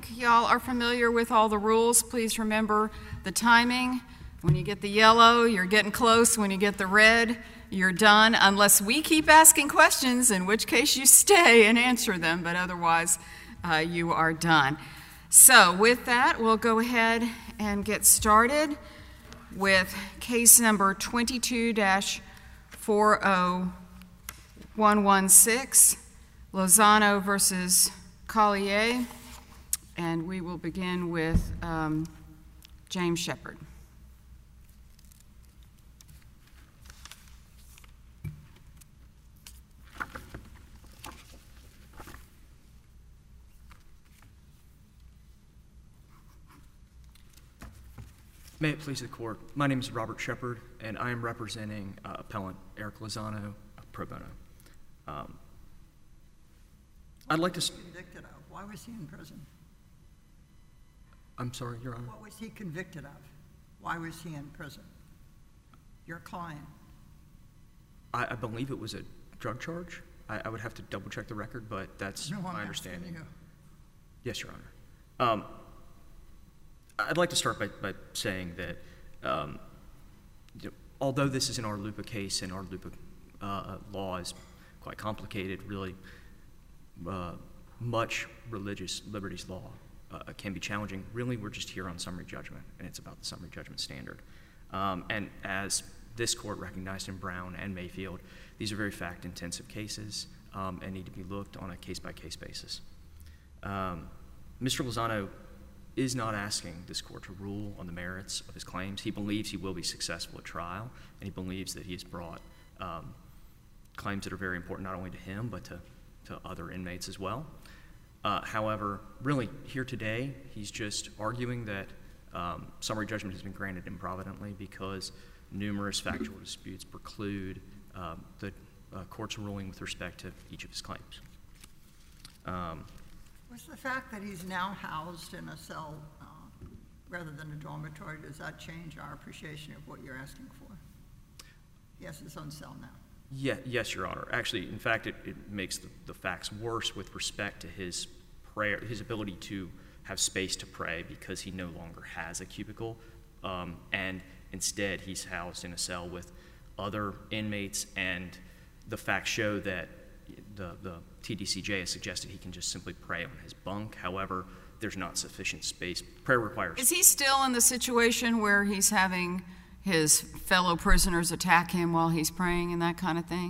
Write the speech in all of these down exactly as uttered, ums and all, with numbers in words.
y'all are familiar with all the rules. Please remember the timing. When you get the yellow, you're getting close. When you get the red, you're done, unless we keep asking questions, in which case you stay and answer them, but otherwise uh, you are done. So with that, we'll go ahead and get started with case number twenty-two dash four oh one one six, Lozano versus Collier, and we will begin with um, James Shepard. May it please the court. My name is Robert Shepard, and I am representing uh, appellant Eric Lozano pro bono. Um, I'd like to. What was he convicted of? Why was he in prison? I'm sorry, Your Honor. What was he convicted of? Why was he in prison? Your client. I, I believe it was a drug charge. I, I would have to double check the record, but that's No, I'm my asking understanding. you. Yes, Your Honor. Um, I'd like to start by, by saying that um, you know, although this is an Arlupa case and Arlupa uh, law is quite complicated, really uh, much religious liberties law uh, can be challenging. Really, we're just here on summary judgment, and it's about the summary judgment standard. Um, and as this court recognized in Brown and Mayfield, these are very fact-intensive cases um, and need to be looked on a case-by-case basis. Um, Mister Lozano is not asking this court to rule on the merits of his claims. He believes he will be successful at trial, and he believes that he has brought um, claims that are very important not only to him, but to, to other inmates as well. Uh, however, really, here today, he's just arguing that um, summary judgment has been granted improvidently because numerous factual disputes preclude um, the uh, court's ruling with respect to each of his claims. Um, Was the fact that he's now housed in a cell uh, rather than a dormitory, does that change our appreciation of what you're asking for? He has his own cell now. Yeah, yes, Your Honor. Actually, in fact, it, it makes the, the facts worse with respect to his prayer, his ability to have space to pray because he no longer has a cubicle, um, and instead he's housed in a cell with other inmates, and the facts show that the, the T D C J has suggested he can just simply pray on his bunk. However, there's not sufficient space. Prayer requires... Is he still in the situation where he's having his fellow prisoners attack him while he's praying and that kind of thing?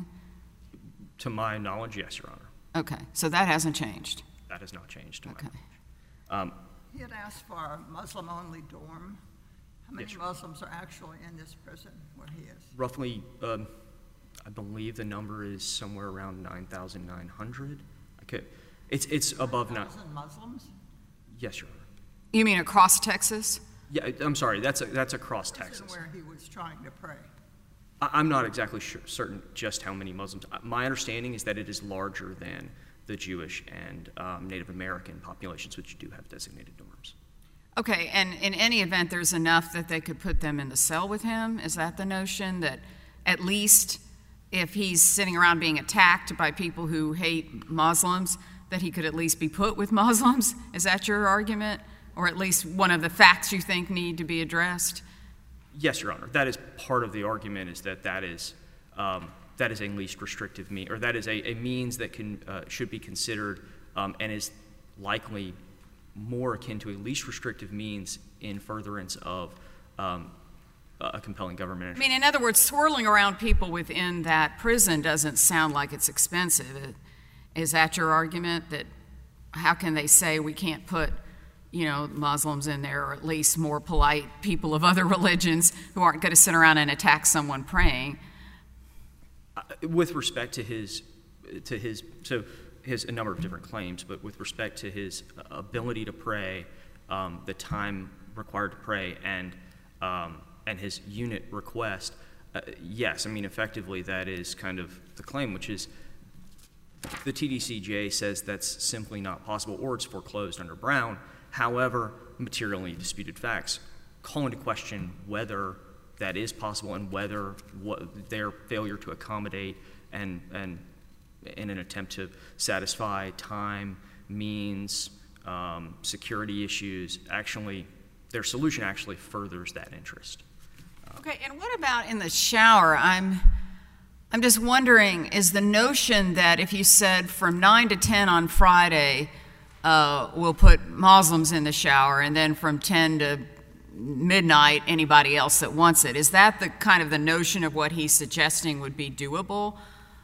To my knowledge, yes, Your Honor. Okay, so that hasn't changed. That has not changed to my Okay. knowledge. Um, He had asked for a Muslim-only dorm. How many Yes, sir. Muslims are actually in this prison where he is? roughly, um, I believe the number is somewhere around nine thousand nine hundred. Okay, it's it's above nine. Thousand Muslims? Yes, Your Honor. You mean across Texas? Yeah, I'm sorry. That's a, that's across Prison Texas. where he was trying to pray. I, I'm not exactly sure, certain just how many Muslims. My understanding is that it is larger than the Jewish and um, Native American populations, which do have designated dorms. Okay, and in any event, there's enough that they could put them in the cell with him? Is that the notion, that at least if he's sitting around being attacked by people who hate Muslims, that he could at least be put with Muslims? Is that your argument? Or at least one of the facts you think need to be addressed? Yes, Your Honor. That is part of the argument, is that that is, um, that is a least restrictive means, or that is a, a means that can, uh, should be considered um, and is likely more akin to a least restrictive means in furtherance of um, a compelling government I interest. mean, in other words, swirling around people within that prison doesn't sound like it's expensive. Is that your argument, that how can they say we can't put, you know, Muslims in there, or at least more polite people of other religions who aren't going to sit around and attack someone praying? Uh, with respect to his, to his, so his a number of different claims, but with respect to his ability to pray, um, the time required to pray, and um, and his unit request, uh, yes, I mean, effectively that is kind of the claim, which is the T D C J says that's simply not possible, or it's foreclosed under Brown. However, materially disputed facts call into question whether that is possible and whether what, their failure to accommodate and, and in an attempt to satisfy time, means, um, security issues, actually, their solution actually furthers that interest. Okay, and what about in the shower? I'm, I'm just wondering, is the notion that if you said from nine to ten on Friday, uh, we'll put Muslims in the shower, and then from ten to midnight, anybody else that wants it, is that the kind of the notion of what he's suggesting would be doable?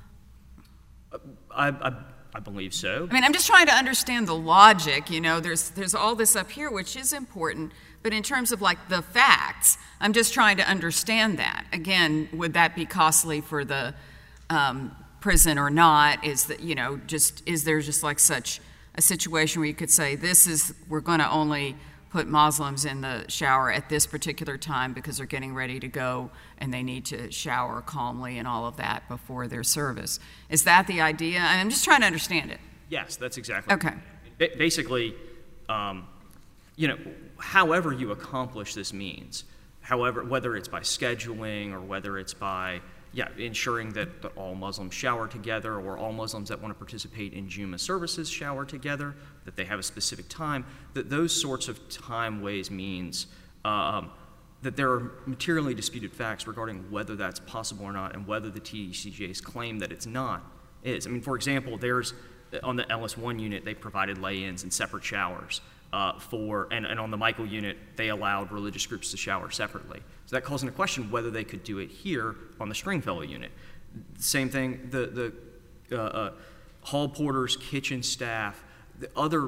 I, I, I believe so. I mean, I'm just trying to understand the logic. You know, there's there's all this up here, which is important, but in terms of like the facts, I'm just trying to understand that. Again, would that be costly for the um, prison or not? Is that, you know, just is there just like such a situation where you could say this is we're going to only put Muslims in the shower at this particular time because they're getting ready to go and they need to shower calmly and all of that before their service. Is that the idea? I'm just trying to understand it. Yes, that's exactly. Okay. Ba- basically, um, you know, however you accomplish this means, however, whether it's by scheduling or whether it's by, yeah, ensuring that, that all Muslims shower together or all Muslims that want to participate in Jumu'ah services shower together, that they have a specific time, that those sorts of time ways means um, that there are materially disputed facts regarding whether that's possible or not and whether the T D C J's claim that it's not is. I mean, for example, there's, on the L S one unit, they provided lay-ins and separate showers. Uh, for and, and on the Michael unit, they allowed religious groups to shower separately. So that calls into question whether they could do it here on the Stringfellow unit. Same thing, the, the uh, uh, hall porters, kitchen staff, the other,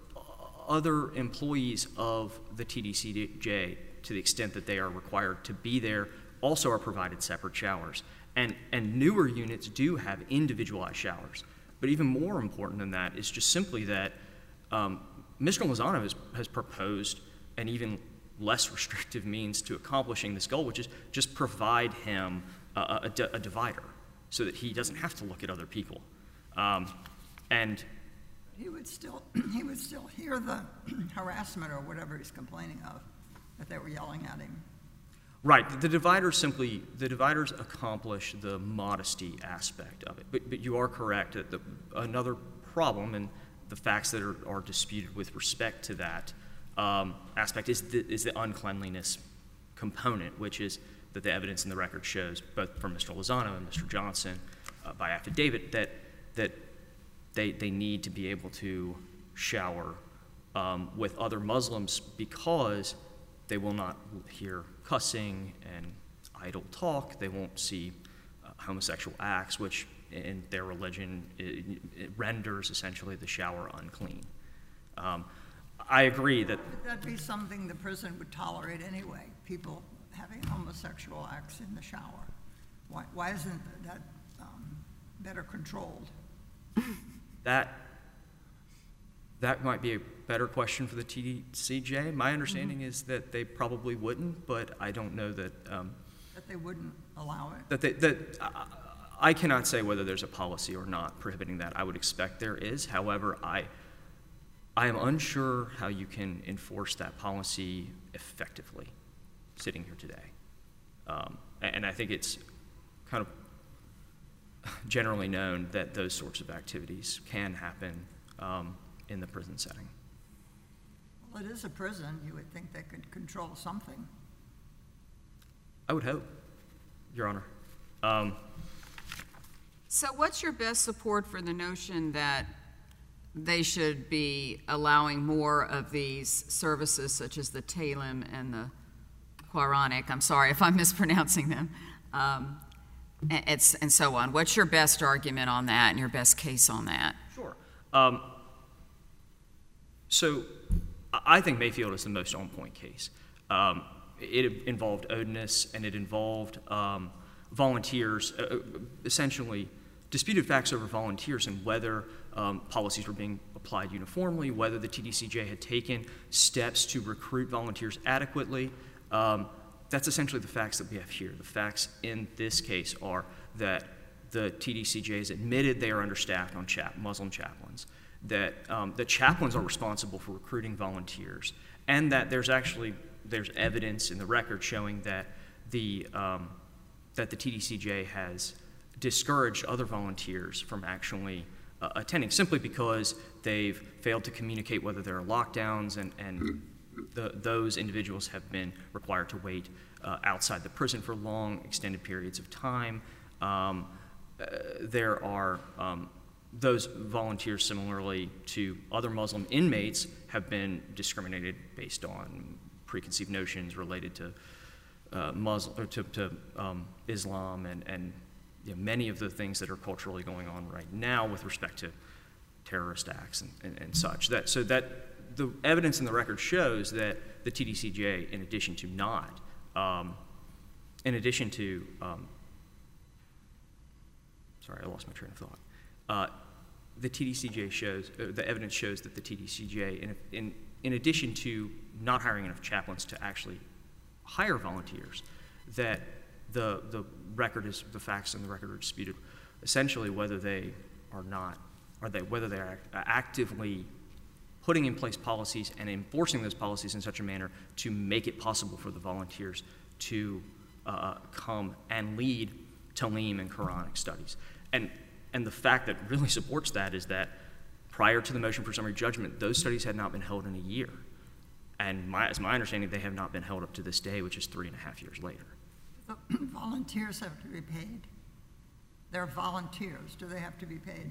other employees of the T D C J, to the extent that they are required to be there, also are provided separate showers. And, and newer units do have individualized showers. But even more important than that is just simply that um, Mister Lozano has, has proposed an even less restrictive means to accomplishing this goal, which is just provide him a, a, a divider so that he doesn't have to look at other people. Um, and he would still he would still hear the harassment or whatever he's complaining of, that they were yelling at him. Right. The, the dividers simply the dividers accomplish the modesty aspect of it. But but you are correct that the, another problem and the facts that are, are disputed with respect to that um, aspect is the, is the uncleanliness component, which is that the evidence in the record shows, both from Mister Lozano and Mister Johnson, uh, by affidavit, that that they they need to be able to shower um, with other Muslims because they will not hear cussing and idle talk. They won't see uh, homosexual acts, which in their religion, it, it renders essentially the shower unclean. Um, I agree that... Would that be something the prison would tolerate anyway, people having homosexual acts in the shower? Why, why isn't that um, better controlled? That, that might be a better question for the T D C J. My understanding mm-hmm. is that they probably wouldn't, but I don't know that... Um, that they wouldn't allow it? That they... That, uh, I cannot say whether there's a policy or not prohibiting that. I would expect there is. However, I, I am unsure how you can enforce that policy effectively sitting here today. Um, and I think it's kind of generally known that those sorts of activities can happen um, in the prison setting. Well, it is a prison. You would think they could control something. I would hope, Your Honor. Um, So what's your best support for the notion that they should be allowing more of these services, such as the Talim and the Quranic? I'm sorry if I'm mispronouncing them, um, and, it's, and so on. What's your best argument on that and your best case on that? Sure. Um, so I think Mayfield is the most on-point case. Um, it involved odinous, and it involved um, volunteers, uh, essentially disputed facts over volunteers and whether um, policies were being applied uniformly, whether the T D C J had taken steps to recruit volunteers adequately. Um, that's essentially the facts that we have here. The facts in this case are that the T D C J has admitted they are understaffed on chap- Muslim chaplains, that um, the chaplains are responsible for recruiting volunteers, and that there's actually there's evidence in the record showing that the um, that the T D C J has discouraged other volunteers from actually uh, uh, attending, simply because they've failed to communicate whether there are lockdowns, and, and the, those individuals have been required to wait uh, outside the prison for long, extended periods of time. Um, uh, there are um, those volunteers, similarly to other Muslim inmates, have been discriminated based on preconceived notions related to uh, Muslim or to, to um, Islam and, and you know, many of the things that are culturally going on right now with respect to terrorist acts and, and, and such. That so that the evidence in the record shows that the T D C J, in addition to not, um, in addition to, um, sorry, I lost my train of thought. Uh, the T D C J shows, uh, the evidence shows that the T D C J, in, in, in addition to not hiring enough chaplains to actually hire volunteers, that the, the record is, the facts in the record are disputed, essentially whether they are not, are they, whether they are actively putting in place policies and enforcing those policies in such a manner to make it possible for the volunteers to uh, come and lead Talim and Quranic studies. And And the fact that really supports that is that prior to the motion for summary judgment, those studies had not been held in a year. And my, as my understanding, they have not been held up to this day, which is three and a half years later. The volunteers have to be paid? They're volunteers. Do they have to be paid?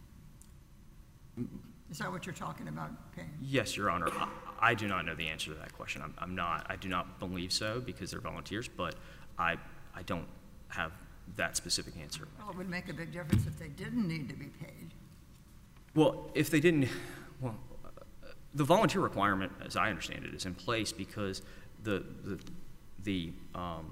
Is that what you're talking about, paying? Yes, Your Honor. I, I do not know the answer to that question. I'm, I'm not. I do not believe so because they're volunteers, but I, I don't have that specific answer. Well, it would make a big difference if they didn't need to be paid. Well, if they didn't, well, uh, the volunteer requirement, as I understand it, is in place because the the the um,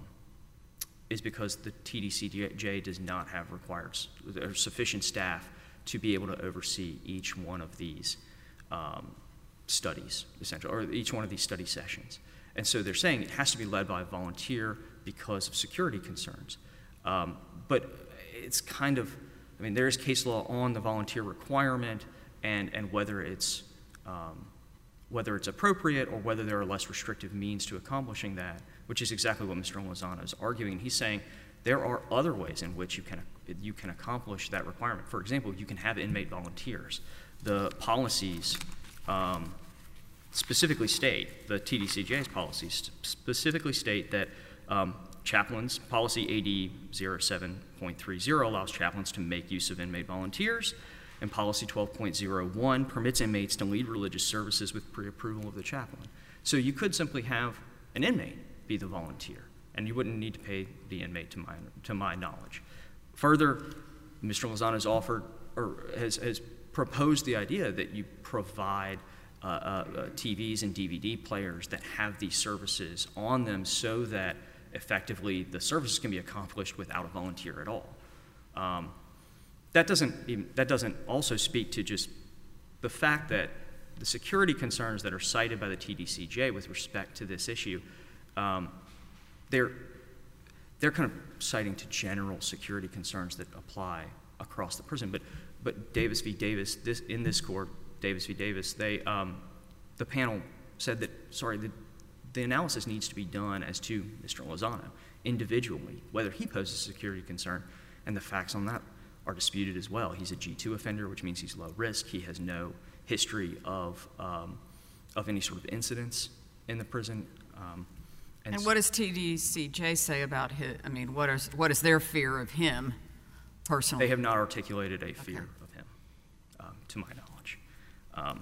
is because the T D C J does not have required or sufficient staff to be able to oversee each one of these um, studies, essentially, or each one of these study sessions. And so they're saying it has to be led by a volunteer because of security concerns. Um, but it's kind of, I mean, there is case law on the volunteer requirement and, and whether it's um, whether it's appropriate or whether there are less restrictive means to accomplishing that, which is exactly what Mister Lozano is arguing. He's saying there are other ways in which you can you can accomplish that requirement. For example, you can have inmate volunteers. The policies um, specifically state, the T D C J's policies specifically state that um, chaplains, policy A D zero seven point three zero allows chaplains to make use of inmate volunteers, and policy twelve point zero one permits inmates to lead religious services with pre-approval of the chaplain. So you could simply have an inmate be the volunteer, and you wouldn't need to pay the inmate, to my, to my knowledge. Further, Mister Lozano has offered, or has, has proposed the idea that you provide uh, uh, T Vs and D V D players that have these services on them so that effectively the services can be accomplished without a volunteer at all. Um, that doesn't even, that doesn't also speak to just the fact that the security concerns that are cited by the T D C J with respect to this issue, um, they're they're kind of citing to general security concerns that apply across the prison. But but Davis v. Davis, this in this court, Davis v. Davis, they um, the panel said that sorry the the analysis needs to be done as to Mister Lozano individually, whether he poses a security concern, and the facts on that are disputed as well. He's a G two offender, which means he's low risk. He has no history of um, of any sort of incidents in the prison. Um, and and what does T D C J say about his, I mean, what is, what is their fear of him personally? They have not articulated a fear okay. of him, um, to my knowledge. Um,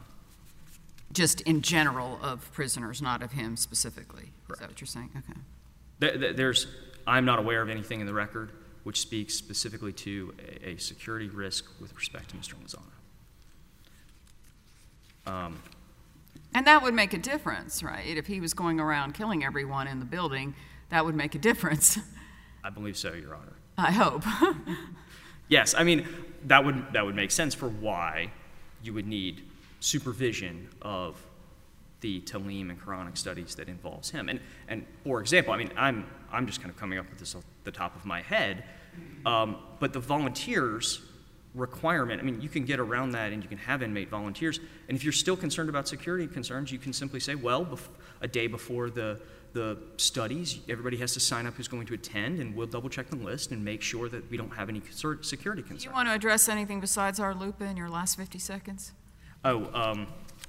Just in general of prisoners, not of him specifically. Correct. Is that what you're saying? Okay. There, there's, I'm not aware of anything in the record which speaks specifically to a, a security risk with respect to Mister Lozano. Um, and that would make a difference, right? If he was going around killing everyone in the building, that would make a difference. I believe so, Your Honor. I hope. Yes, I mean, that would, that would make sense for why you would need supervision of the Talim and Quranic studies that involves him. And, and for example, I mean, I'm, I'm just kind of coming up with this off the top of my head, um, but the volunteers requirement, I mean, you can get around that and you can have inmate volunteers. And if you're still concerned about security concerns, you can simply say, well, bef- a day before the, the studies, everybody has to sign up who's going to attend, and we'll double check the list and make sure that we don't have any concern- security concerns. Do you want to address anything besides our LUPA in your last fifty seconds? Oh, um,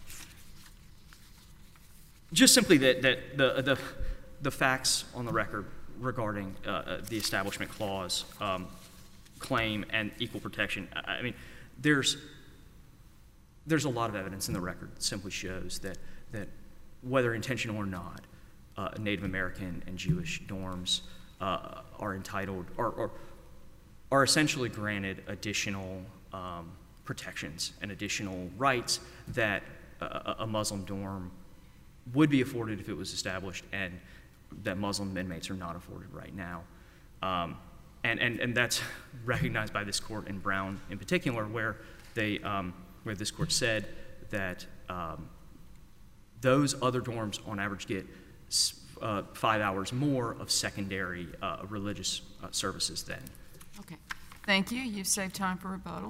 just simply that, that the, the, the facts on the record regarding uh, the Establishment Clause um, claim and equal protection. I, I mean, there's there's a lot of evidence in the record that simply shows that that whether intentional or not, uh, Native American and Jewish dorms uh, are entitled or, or are essentially granted additional um, protections and additional rights that a, a Muslim dorm would be afforded if it was established, and that Muslim inmates are not afforded right now. Um, and, and, and that's recognized by this court in Brown in particular, where they um, where this court said that um, those other dorms on average get uh, five hours more of secondary uh, religious uh, services than. Okay. Thank you. You've saved time for rebuttal.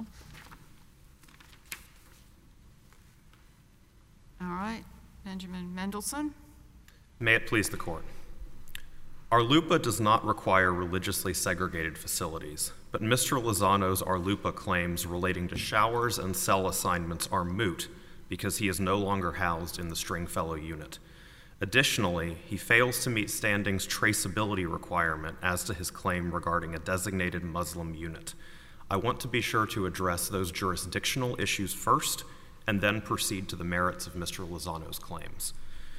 All right. Benjamin Mendelsohn. May it please the court. Our LUPA does not require religiously segregated facilities, but Mister Lozano's our LUPA claims relating to showers and cell assignments are moot because he is no longer housed in the Stringfellow unit. Additionally, he fails to meet Standing's traceability requirement as to his claim regarding a designated Muslim unit. I want to be sure to address those jurisdictional issues first and then proceed to the merits of Mister Lozano's claims.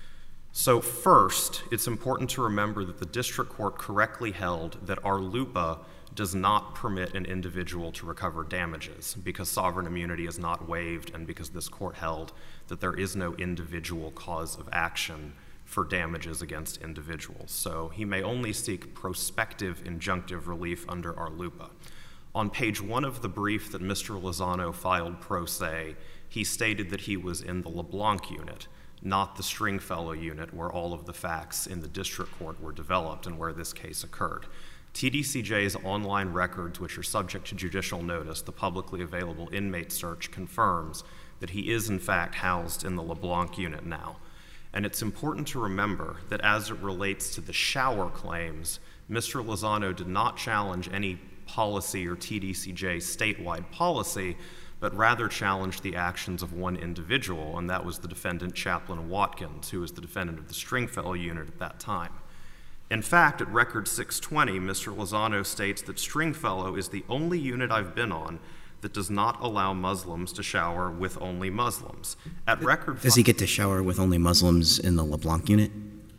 So first, it's important to remember that the district court correctly held that our LUPA does not permit an individual to recover damages because sovereign immunity is not waived and because this court held that there is no individual cause of action for damages against individuals. So he may only seek prospective injunctive relief under our LUPA. On page one of the brief that Mister Lozano filed pro se, he stated that he was in the LeBlanc unit, not the Stringfellow unit where all of the facts in the district court were developed and where this case occurred. T D C J's online records, which are subject to judicial notice, the publicly available inmate search, confirms that he is in fact housed in the LeBlanc unit now. And it's important to remember that as it relates to the shower claims, Mister Lozano did not challenge any policy or T D C J statewide policy, but rather challenged the actions of one individual, and that was the defendant Chaplain Watkins, who was the defendant of the Stringfellow unit at that time. In fact, at record six twenty, Mister Lozano states that Stringfellow is the only unit I've been on that does not allow Muslims to shower with only Muslims. At record Does he get to shower with only Muslims in the LeBlanc unit?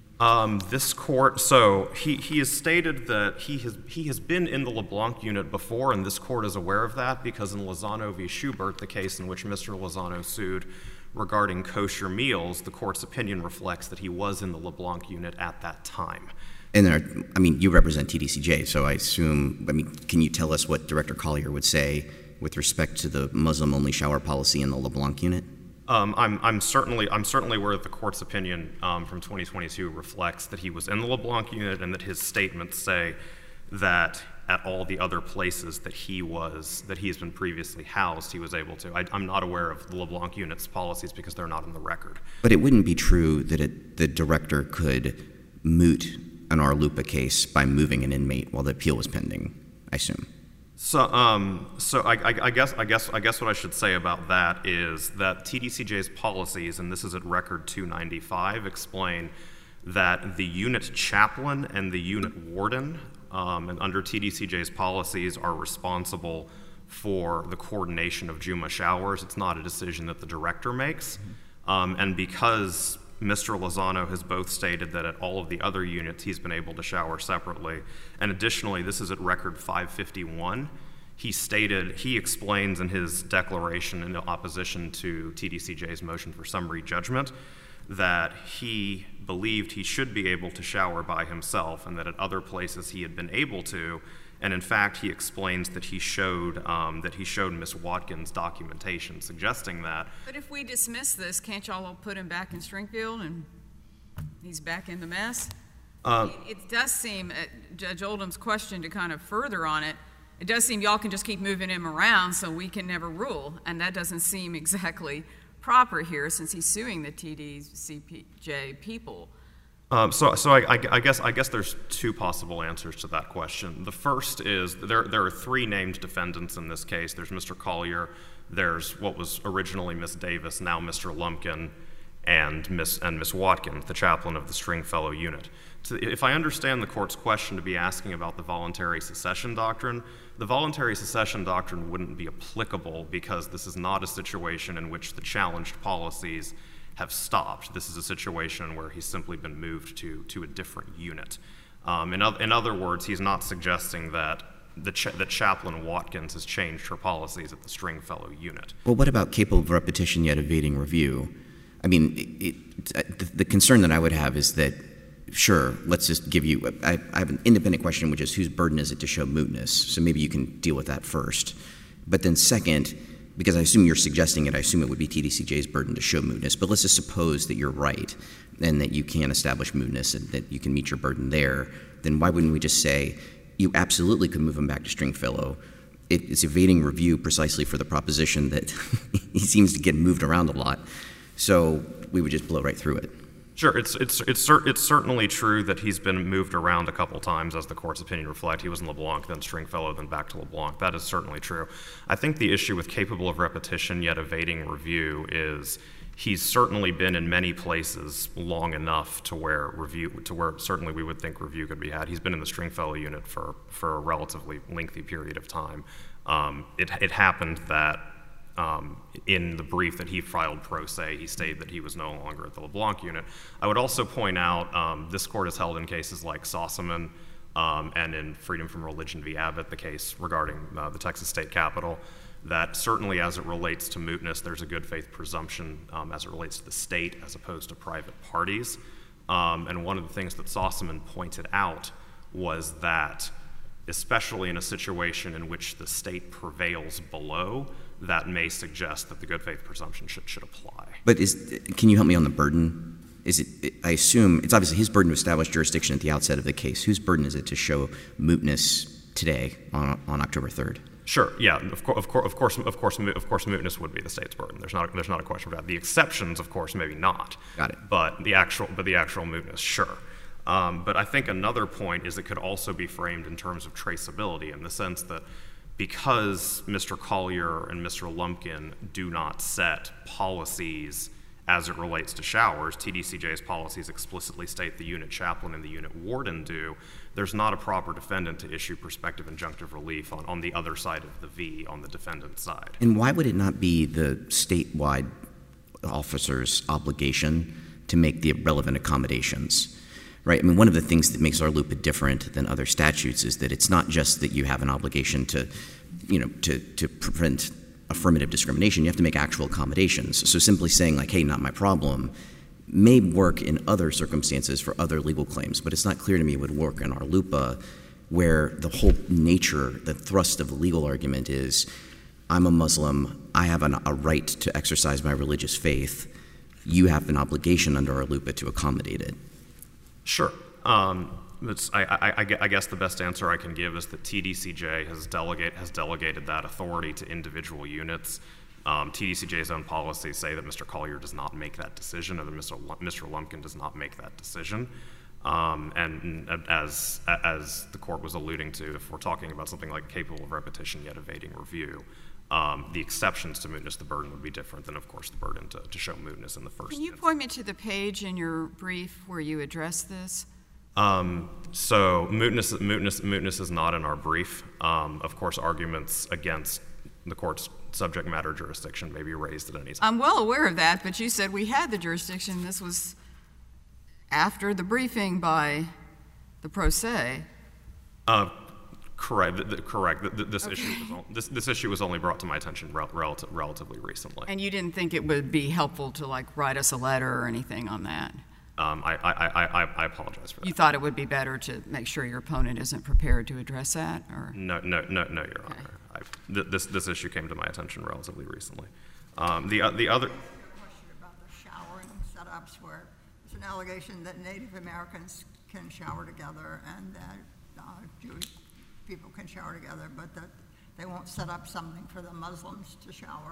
Um, this court, so he, he has stated that he has he has been in the LeBlanc unit before, and this court is aware of that because in Lozano v. Schubert, the case in which Mister Lozano sued regarding kosher meals, the court's opinion reflects that he was in the LeBlanc unit at that time. And there, are, I mean, you represent T D C J, so I assume, I mean, can you tell us what Director Collier would say with respect to the Muslim-only shower policy in the LeBlanc unit? Um, I'm, I'm certainly I'm certainly aware that the court's opinion um, from twenty twenty-two reflects that he was in the LeBlanc unit and that his statements say that at all the other places that he was that he has been previously housed, he was able to. I, I'm not aware of the LeBlanc unit's policies because they're not in the record. But it wouldn't be true that it, the director could moot an R LUPA case by moving an inmate while the appeal was pending, I assume. So, um, so I, I, I guess, I guess, I guess what I should say about that is that T D C J's policies, and this is at record two ninety-five, explain that the unit chaplain and the unit warden, um, and under T D C J's policies, are responsible for the coordination of Juma showers. It's not a decision that the director makes, mm-hmm. um, and because Mister Lozano has both stated that at all of the other units he's been able to shower separately. And additionally, this is at record five fifty-one. He stated, he explains in his declaration in opposition to T D C J's motion for summary judgment that he believed he should be able to shower by himself and that at other places he had been able to. And in fact, he explains that he showed um, that he showed Miz Watkins documentation suggesting that. But if we dismiss this, can't y'all put him back in Stringfield and he's back in the mess? Uh, it, it does seem, uh, Judge Oldham's question to kind of further on it, it does seem y'all can just keep moving him around so we can never rule, and that doesn't seem exactly proper here since he's suing the T D C J people. Um, so, so I, I, I guess I guess there's two possible answers to that question. The first is there there are three named defendants in this case. There's Mister Collier, there's what was originally Miss Davis, now Mister Lumpkin, and Miss and Miss Watkins, the chaplain of the Stringfellow unit. So if I understand the court's question to be asking about the voluntary secession doctrine, the voluntary secession doctrine wouldn't be applicable because this is not a situation in which the challenged policies have stopped. This is a situation where he's simply been moved to, to a different unit. Um, in, in other words, he's not suggesting that the cha- that Chaplain Watkins has changed her policies at the Stringfellow unit. Well, what about capable of repetition yet evading review? I mean, it, it, the, the concern that I would have is that, sure, let's just give you, I, I have an independent question, which is whose burden is it to show mootness? So maybe you can deal with that first. But then second, because I assume you're suggesting it, I assume it would be T D C J's burden to show mootness. But let's just suppose that you're right and that you can establish mootness and that you can meet your burden there. Then why wouldn't we just say you absolutely could move him back to Stringfellow? It, it's evading review precisely for the proposition that he seems to get moved around a lot. So we would just blow right through it. Sure, it's it's it's cer- it's certainly true that he's been moved around a couple times, as the court's opinion reflects. He was in LeBlanc, then Stringfellow, then back to LeBlanc. That is certainly true. I think the issue with capable of repetition yet evading review is he's certainly been in many places long enough to where review to where certainly we would think review could be had. He's been in the Stringfellow unit for for a relatively lengthy period of time. Um, it it happened that. Um, in the brief that he filed pro se, he stated that he was no longer at the LeBlanc unit. I would also point out um, this court has held in cases like Sossaman um, and in Freedom from Religion v. Abbott, the case regarding uh, the Texas State Capitol, that certainly as it relates to mootness, there's a good faith presumption um, as it relates to the state as opposed to private parties. Um, and one of the things that Sossaman pointed out was that, especially in a situation in which the state prevails below, that may suggest that the good faith presumption should, should apply. But is, can you help me on the burden? Is it, I assume, it's obviously his burden to establish jurisdiction at the outset of the case. Whose burden is it to show mootness today on, on October third? Sure, yeah, of, co- of, co- of course, of course, of course, mootness would be the state's burden. There's not, there's not a question about that. The exceptions, of course, maybe not. Got it. But the actual, but the actual mootness, sure. Um, but I think another point is it could also be framed in terms of traceability, in the sense that because Mister Collier and Mister Lumpkin do not set policies as it relates to showers, T D C J's policies explicitly state the unit chaplain and the unit warden do, there's not a proper defendant to issue prospective injunctive relief on, on the other side of the V, on the defendant's side. And why would it not be the statewide officer's obligation to make the relevant accommodations? Right. I mean, one of the things that makes RLUIPA different than other statutes is that it's not just that you have an obligation to, you know, to, to prevent affirmative discrimination. You have to make actual accommodations. So simply saying, like, hey, not my problem, may work in other circumstances for other legal claims, but it's not clear to me it would work in RLUIPA, where the whole nature, the thrust of the legal argument is, I'm a Muslim, I have an, a right to exercise my religious faith, you have an obligation under RLUIPA to accommodate it. Sure. Um, it's, I, I, I, I guess the best answer I can give is that T D C J has, delegate, has delegated that authority to individual units. Um, T D C J's own policies say that Mister Collier does not make that decision, or that Mister L- Mister Lumpkin does not make that decision. Um, and as, as the court was alluding to, if we're talking about something like capable of repetition yet evading review, Um, the exceptions to mootness, the burden would be different than, of course, the burden to, to show mootness in the first Can you instance. point me to the page in your brief where you address this? Um, so mootness, mootness, mootness is not in our brief. Um, of course, arguments against the court's subject matter jurisdiction may be raised at any time. I'm well aware of that, but you said we had the jurisdiction. This was after the briefing by the pro se. Uh, Correct. The, the, correct. The, the, this Okay. issue was this, this issue was only brought to my attention rel- relative, relatively recently. And you didn't think it would be helpful to like write us a letter or anything on that? Um, I, I, I, I, I apologize for that. You thought it would be better to make sure your opponent isn't prepared to address that, or? No, no, no, no, Your Okay. Honor. I, th- this this issue came to my attention relatively recently. Um, the uh, the other. A question about the showering setups where there's an allegation that Native Americans can shower together and that uh, Jewish people can shower together, but that they won't set up something for the Muslims to shower.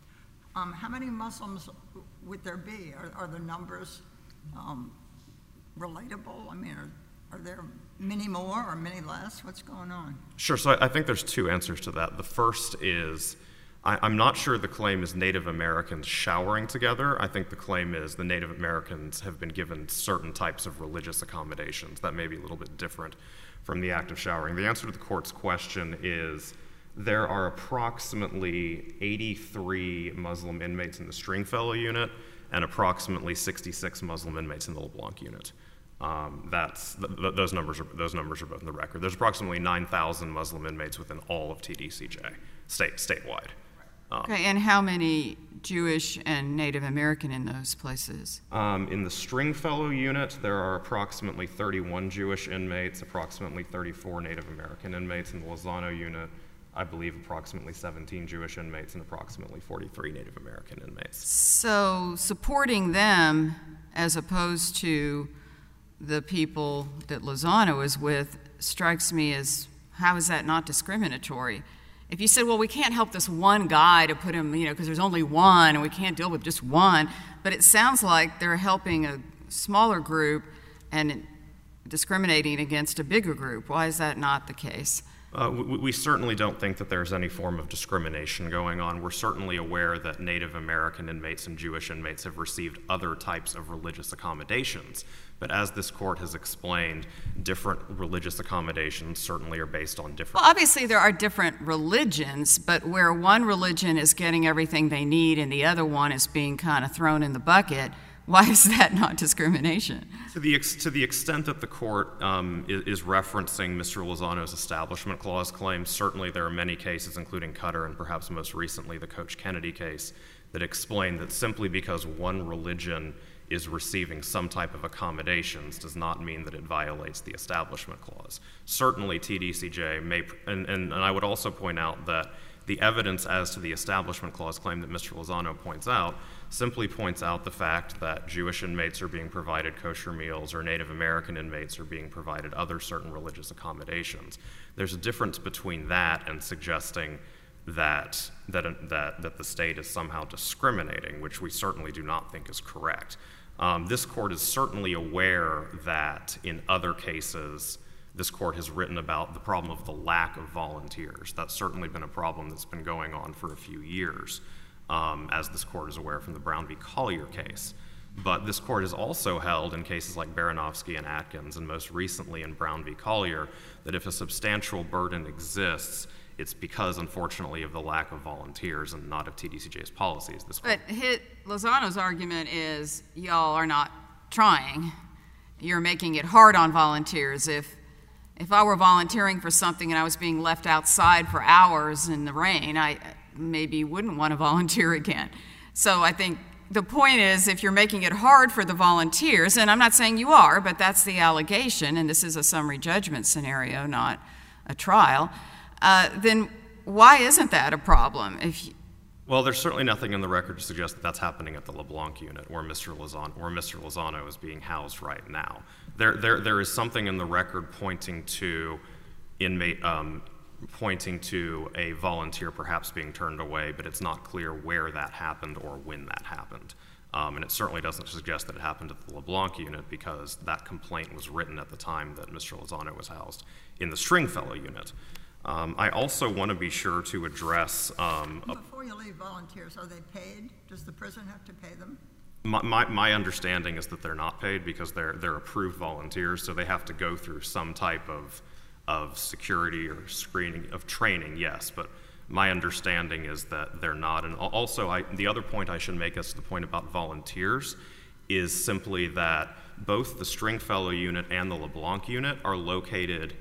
Um, how many Muslims would there be? Are, are the numbers um, relatable? I mean, are, are there many more or many less? What's going on? Sure, so I, I think there's two answers to that. The first is, I, I'm not sure the claim is Native Americans showering together. I think the claim is the Native Americans have been given certain types of religious accommodations. That may be a little bit different from the act of showering. The answer to the court's question is, there are approximately eighty-three Muslim inmates in the Stringfellow unit and approximately sixty-six Muslim inmates in the LeBlanc unit. Um, that's th- th- those numbers are those numbers are both in the record. There's approximately nine thousand Muslim inmates within all of T D C J, state statewide. Um, Okay, and how many Jewish and Native American in those places? Um, in the Stringfellow unit, there are approximately thirty-one Jewish inmates, approximately thirty-four Native American inmates. In the Lozano unit, I believe approximately seventeen Jewish inmates and approximately forty-three Native American inmates. So supporting them as opposed to the people that Lozano is with strikes me as, how is that not discriminatory? If you said, well, we can't help this one guy to put him, you know, because there's only one and we can't deal with just one, but it sounds like they're helping a smaller group and discriminating against a bigger group. Why is that not the case? Uh, we, we certainly don't think that there's any form of discrimination going on. We're certainly aware that Native American inmates and Jewish inmates have received other types of religious accommodations. But as this court has explained, different religious accommodations certainly are based on different... Well, obviously there are different religions, but where one religion is getting everything they need and the other one is being kind of thrown in the bucket, why is that not discrimination? To the ex- to the extent that the court um, is, is referencing Mister Lozano's Establishment Clause claims, certainly there are many cases, including Cutter and perhaps most recently the Coach Kennedy case, that explain that simply because one religion is receiving some type of accommodations does not mean that it violates the Establishment Clause. Certainly T D C J may, and, and, and I would also point out that the evidence as to the Establishment Clause claim that Mister Lozano points out simply points out the fact that Jewish inmates are being provided kosher meals or Native American inmates are being provided other certain religious accommodations. There's a difference between that and suggesting that, that, that, that the state is somehow discriminating, which we certainly do not think is correct. Um, this court is certainly aware that in other cases, this court has written about the problem of the lack of volunteers. That's certainly been a problem that's been going on for a few years, um, as this court is aware from the Brown v. Collier case. But this court has also held in cases like Baranovsky and Atkins, and most recently in Brown v. Collier, that if a substantial burden exists, it's because, unfortunately, of the lack of volunteers and not of T D C J's policies. This But hit, Lozano's argument is y'all are not trying. You're making it hard on volunteers. If if I were volunteering for something and I was being left outside for hours in the rain, I maybe wouldn't want to volunteer again. So I think the point is, if you're making it hard for the volunteers, and I'm not saying you are, but that's the allegation, and this is a summary judgment scenario, not a trial, uh, then why isn't that a problem? If you, Well, there's certainly nothing in the record to suggest that that's happening at the LeBlanc unit where Mister Lozano, where Mister Lozano is being housed right now. There, there, there is something in the record pointing to inmate, um, pointing to a volunteer perhaps being turned away, but it's not clear where that happened or when that happened. Um, and it certainly doesn't suggest that it happened at the LeBlanc unit because that complaint was written at the time that Mister Lozano was housed in the Stringfellow unit. Um, I also want to be sure to address... Um, a Before you leave, volunteers, are they paid? Does the prison have to pay them? My, my, my understanding is that they're not paid because they're, they're approved volunteers, so they have to go through some type of, of security or screening, of training, yes, but my understanding is that they're not. And also, I, the other point I should make as to the point about volunteers is simply that both the Stringfellow unit and the LeBlanc unit are located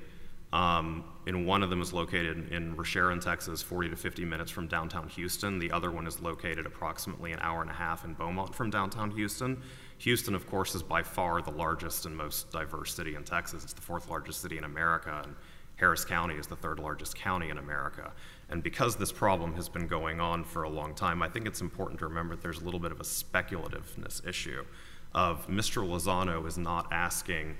Um, and one of them is located in Rocheron, Texas, forty to fifty minutes from downtown Houston. The other one is located approximately an hour and a half in Beaumont from downtown Houston. Houston, of course, is by far the largest and most diverse city in Texas. It's the fourth largest city in America, and Harris County is the third largest county in America. And because this problem has been going on for a long time, I think it's important to remember that there's a little bit of a speculativeness issue of Mister Lozano is not asking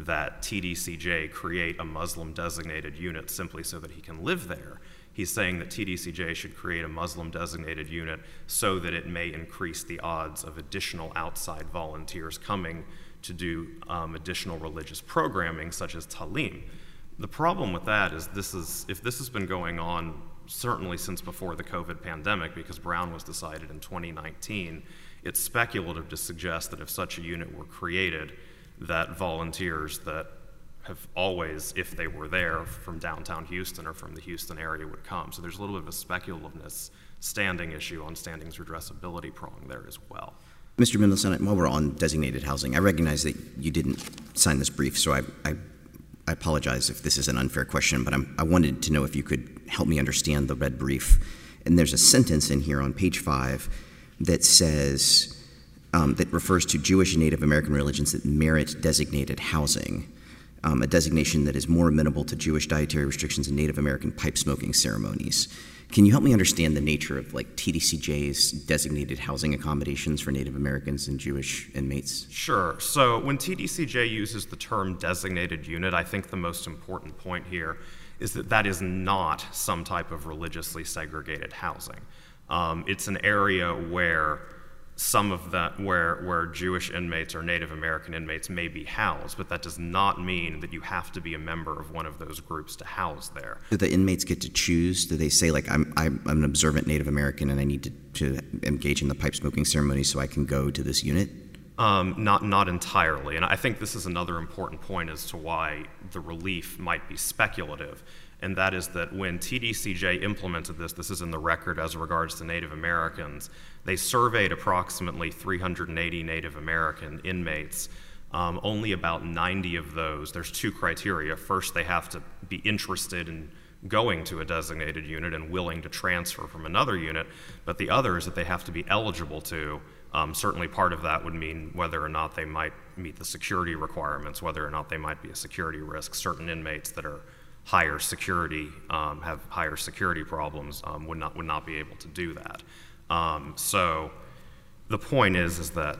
that T D C J create a Muslim-designated unit simply so that he can live there. He's saying that T D C J should create a Muslim-designated unit so that it may increase the odds of additional outside volunteers coming to do um, additional religious programming, such as Talim. The problem with that is this is, if this has been going on certainly since before the COVID pandemic, because Brown was decided in twenty nineteen, it's speculative to suggest that if such a unit were created, that volunteers that have always, if they were there from downtown Houston or from the Houston area, would come. So there's a little bit of a speculativeness standing issue on standings redressability prong there as well. Mister Mendelsohn, while we're on designated housing, I recognize that you didn't sign this brief, so I, I, I apologize if this is an unfair question, but I'm, I wanted to know if you could help me understand the red brief. And there's a sentence in here on page five that says, um, that refers to Jewish and Native American religions that merit designated housing. Um, a designation that is more amenable to Jewish dietary restrictions and Native American pipe smoking ceremonies. Can you help me understand the nature of like T D C J's designated housing accommodations for Native Americans and Jewish inmates? Sure. So when T D C J uses the term designated unit, I think the most important point here is that that is not some type of religiously segregated housing. Um, it's an area where some of that, where, where Jewish inmates or Native American inmates may be housed, but that does not mean that you have to be a member of one of those groups to house there. Do the inmates get to choose? Do they say, like, I'm, I'm an observant Native American and I need to, to engage in the pipe smoking ceremony so I can go to this unit? Um, not, not entirely. And I think this is another important point as to why the relief might be speculative. And that is that when T D C J implemented this, this is in the record as regards to Native Americans, they surveyed approximately three hundred eighty Native American inmates. Um, only about ninety of those, there's two criteria. First, they have to be interested in going to a designated unit and willing to transfer from another unit, but the other is that they have to be eligible to. Um, certainly part of that would mean whether or not they might meet the security requirements, whether or not they might be a security risk. Certain inmates that are higher security, um, have higher security problems, um, would not would not be able to do that. Um, so the point is, is that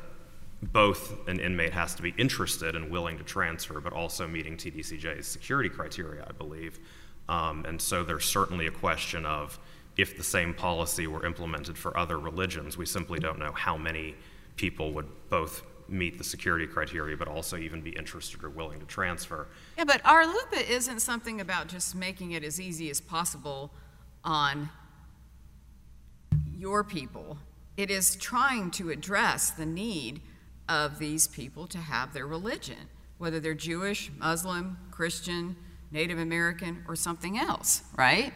both an inmate has to be interested and willing to transfer, but also meeting T D C J's security criteria, I believe. Um, and so there's certainly a question of if the same policy were implemented for other religions, we simply don't know how many people would both meet the security criteria, but also even be interested or willing to transfer. Yeah, but our LUPA isn't something about just making it as easy as possible on your people. It is trying to address the need of these people to have their religion, whether they're Jewish, Muslim, Christian, Native American, or something else, right?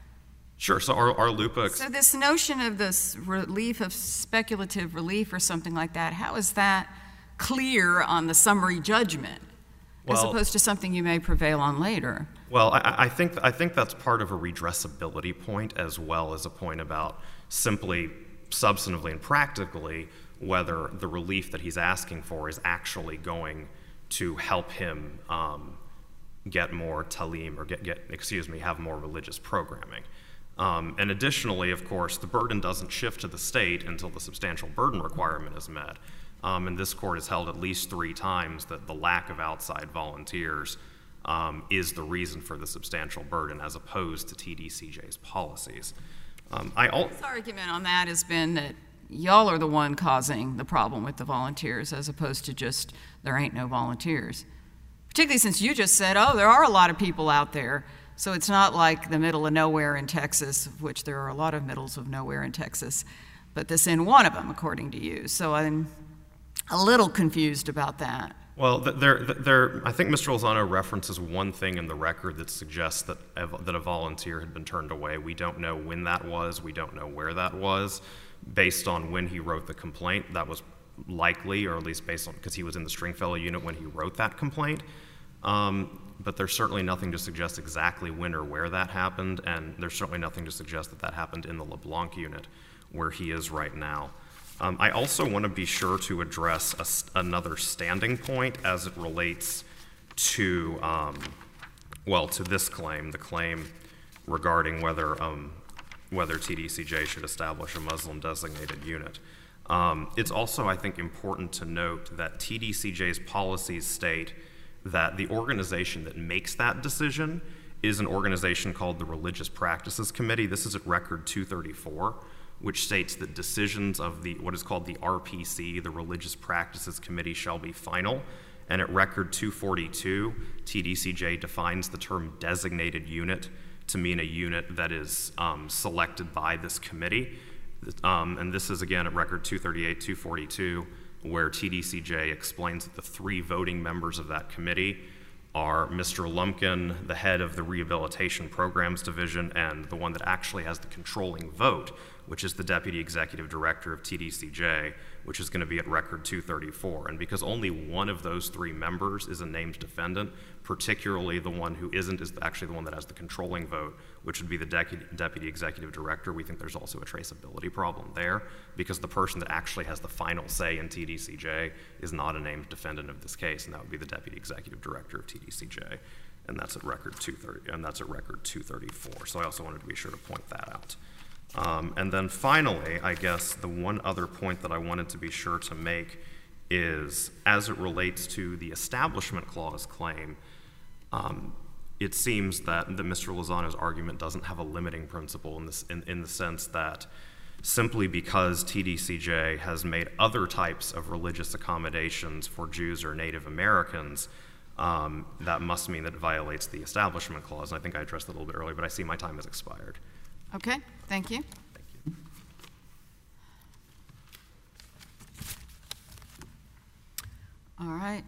Sure, so our, our LUPA... So this notion of this relief of speculative relief or something like that, how is that clear on the summary judgment well, as opposed to something you may prevail on later? Well, I, I think I think that's part of a redressability point as well as a point about simply substantively and practically whether the relief that he's asking for is actually going to help him um, get more talim or get, get, excuse me, have more religious programming. Um, and additionally, of course, the burden doesn't shift to the state until the substantial burden requirement is met. Um, and this court has held at least three times that the lack of outside volunteers um, is the reason for the substantial burden as opposed to T D C J's policies. Um, I al- His argument on that has been that y'all are the one causing the problem with the volunteers as opposed to just there ain't no volunteers. Particularly since you just said, oh, there are a lot of people out there. So it's not like the middle of nowhere in Texas, of which there are a lot of middles of nowhere in Texas, but this in one of them, according to you. So I'm a little confused about that. Well, there, there, I think Mister Lozano references one thing in the record that suggests that a, that a volunteer had been turned away. We don't know when that was. We don't know where that was. Based on when he wrote the complaint, that was likely, or at least based on, because he was in the Stringfellow unit when he wrote that complaint. Um, but there's certainly nothing to suggest exactly when or where that happened, and there's certainly nothing to suggest that that happened in the LeBlanc unit where he is right now. Um, I also want to be sure to address a, another standing point as it relates to, um, well, to this claim, the claim regarding whether um, whether T D C J should establish a Muslim-designated unit. Um, it's also, I think, important to note that T D C J's policies state that the organization that makes that decision is an organization called the Religious Practices Committee. This is at Record two thirty-four, which states that decisions of the what is called the R P C, the Religious Practices Committee, shall be final. And at Record two forty-two, T D C J defines the term designated unit to mean a unit that is um, selected by this committee. Um, and this is again at Record two thirty-eight, two forty-two, where T D C J explains that the three voting members of that committee are Mister Lumpkin, the head of the Rehabilitation Programs Division, and the one that actually has the controlling vote, which is the Deputy Executive Director of T D C J, which is going to be at Record two thirty-four. And because only one of those three members is a named defendant, particularly the one who isn't is actually the one that has the controlling vote, which would be the de- Deputy Executive Director, we think there's also a traceability problem there, because the person that actually has the final say in T D C J is not a named defendant of this case, and that would be the Deputy Executive Director of T D C J. And that's at Record two thirty, and that's at Record two thirty-four. So I also wanted to be sure to point that out. Um, and then finally, I guess the one other point that I wanted to be sure to make is, as it relates to the Establishment Clause claim, um, it seems that, that Mister Lozano's argument doesn't have a limiting principle in, this, in, in the sense that simply because T D C J has made other types of religious accommodations for Jews or Native Americans, um, that must mean that it violates the Establishment Clause. And I think I addressed that a little bit earlier, but I see my time has expired. Okay, thank you. Thank you. All right.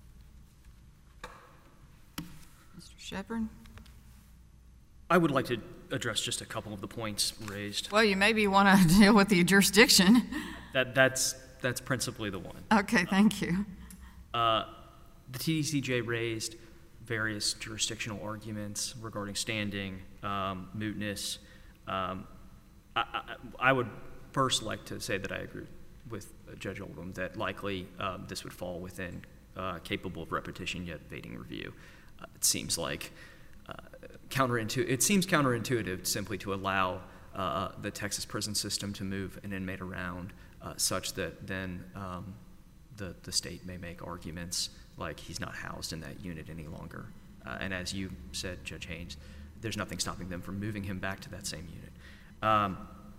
Mister Shepard? I would like to address just a couple of the points raised. Well, you maybe want to deal with the jurisdiction. That, that's, that's principally the one. Okay, thank you. Uh, the T D C J raised various jurisdictional arguments regarding standing, um, mootness. Um, I, I, I would first like to say that I agree with Judge Oldham that likely uh, this would fall within uh, capable of repetition yet evading review. Uh, it seems like uh, counterintuitive. It seems counterintuitive simply to allow uh, the Texas prison system to move an inmate around uh, such that then um, the the state may make arguments like he's not housed in that unit any longer. Uh, and as you said, Judge Haynes, there's nothing stopping them from moving him back to that same unit. Um,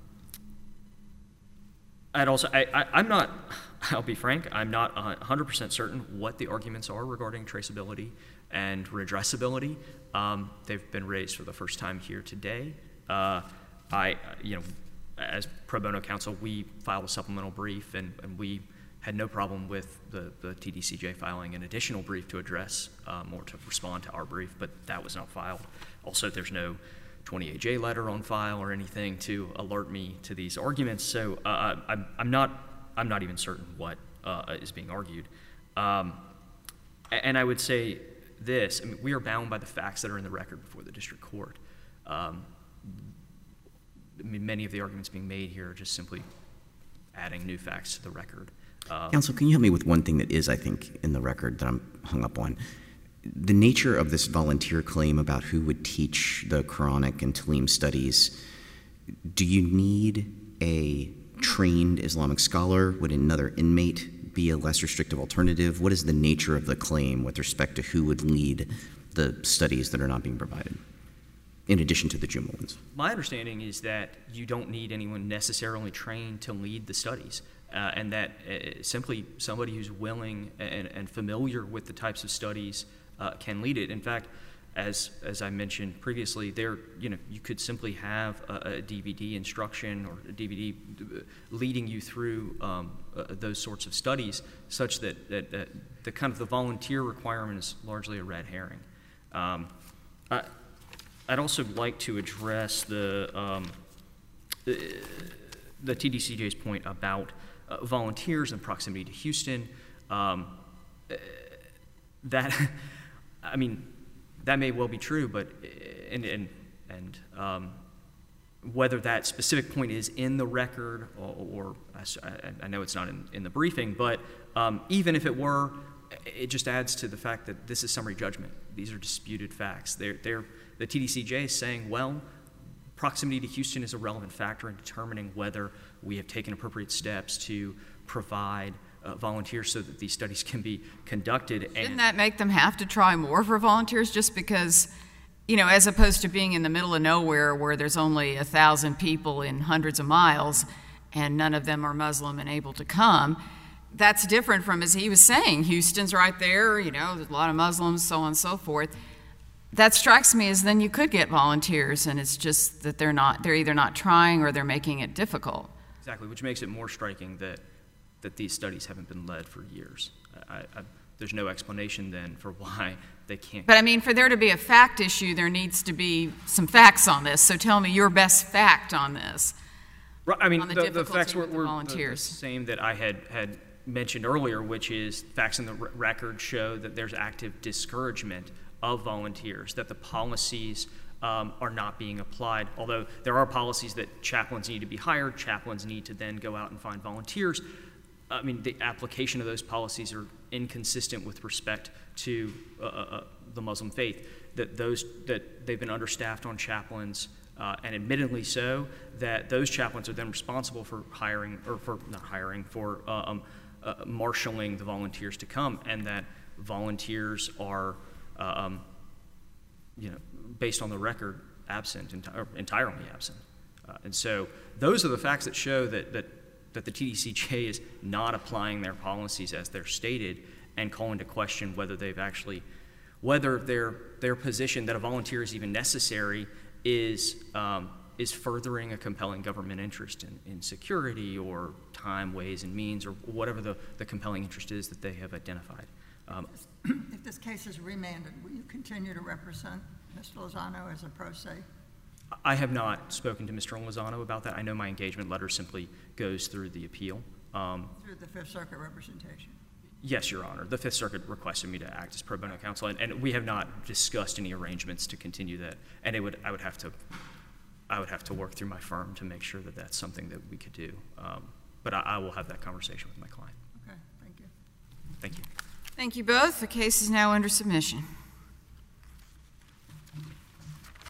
I'd also, I, I, I'm not, I'll be frank, I'm not one hundred percent certain what the arguments are regarding traceability and redressability. Um, they've been raised for the first time here today. Uh, I, you know, as pro bono counsel, we filed a supplemental brief, and, and we had no problem with the, the T D C J filing an additional brief to address um, or to respond to our brief, but that was not filed. Also, there's no twenty-eight J letter on file or anything to alert me to these arguments, so uh, I'm, I'm not I'm not even certain what uh, is being argued. Um, and I would say this: I mean, we are bound by the facts that are in the record before the district court. Um, I mean, many of the arguments being made here are just simply adding new facts to the record. Um, Counsel, can you help me with one thing that is, I think, in the record that I'm hung up on? The nature of this volunteer claim about who would teach the Quranic and Talim studies, do you need a trained Islamic scholar? Would another inmate be a less restrictive alternative? What is the nature of the claim with respect to who would lead the studies that are not being provided, in addition to the Jumu'ah ones? My understanding is that you don't need anyone necessarily trained to lead the studies. Uh, and that uh, simply somebody who's willing and, and familiar with the types of studies uh, can lead it. In fact, as as I mentioned previously, there you know you could simply have a, a D V D instruction or a D V D leading you through um, uh, those sorts of studies, such that, that, that the kind of the volunteer requirement is largely a red herring. Um, I, I'd also like to address the um, the, the T D C J's point about Uh, volunteers and proximity to Houston. Um, uh, that, I mean, that may well be true, but and and and um, whether that specific point is in the record or, or I, I know it's not in, in the briefing, but um, even if it were, it just adds to the fact that this is summary judgment. These are disputed facts. They're, they're, the T D C J is saying, well, proximity to Houston is a relevant factor in determining whether we have taken appropriate steps to provide uh, volunteers so that these studies can be conducted. Shouldn't And that make them have to try more for volunteers just because, you know, as opposed to being in the middle of nowhere where there's only a thousand people in hundreds of miles and none of them are Muslim and able to come? That's different from, as he was saying, Houston's right there, you know, there's a lot of Muslims, so on and so forth. That strikes me as then you could get volunteers, and it's just that they're not, they're either not trying or they're making it difficult. exactly, which makes it more striking that, that these studies haven't been led for years. I, I, there's no explanation then for why they can't. But I mean, for there to be a fact issue, there needs to be some facts on this. So tell me your best fact on this. Right, I mean, on the the, the difficulty facts were, with the were the, the volunteers. same that I had, had mentioned earlier, which is facts in the r- record show that there's active discouragement of volunteers, that the policies um, are not being applied. Although there are policies that chaplains need to be hired, chaplains need to then go out and find volunteers. I mean, the application of those policies are inconsistent with respect to uh, uh, the Muslim faith. That those that they've been understaffed on chaplains, uh, and admittedly so. That those chaplains are then responsible for hiring or for not hiring for uh, um, uh, marshaling the volunteers to come, and that volunteers are, uh, um, you know, based on the record, absent, enti- or entirely absent. Uh, and so those are the facts that show that that. that the T D C J is not applying their policies as they're stated and calling to question whether they've actually, whether their their position that a volunteer is even necessary is um, is furthering a compelling government interest in, in security or time, ways, and means, or whatever the, the compelling interest is that they have identified. Um, If this case is remanded, will you continue to represent Mister Lozano as a pro se? I have not spoken to Mister Lozano about that. I know my engagement letter simply goes through the appeal. Um, Through the Fifth Circuit representation? Yes, Your Honor. The Fifth Circuit requested me to act as pro bono counsel, and, and we have not discussed any arrangements to continue that. And it would, I would have to, I would have to work through my firm to make sure that that's something that we could do. Um, but I, I will have that conversation with my client. Okay, thank you. Thank you. Thank you both. The case is now under submission.